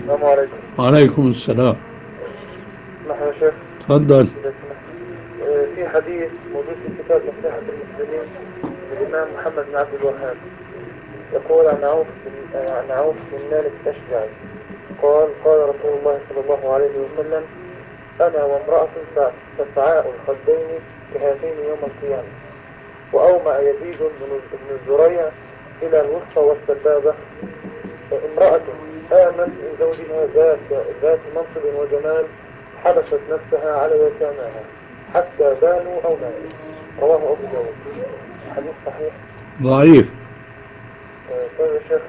السلام عليكم. وعليكم السلام. اسمح يا شيخ. تفضل. إذا سمحت. في حديث موجود في كتاب نصيحة المسلمين للإمام محمد بن عبد الوهاب، يقول عن عوف بن مالك الأشجعي قال: قال رسول الله صلى الله عليه وسلم: أنا وامرأة سفعاء الخدين كهاتين يوم القيامة. وأومأ يزيد بن الزريع إلى الوسطى والسبابة: امرأة آمت من زوجها ذات منصب وجمال، حبست نفسها على يتاماها حتى بانوا أو ماتوا. رواه أبو داود. الحديث صحيح. ضعيف. طيب يا شيخ،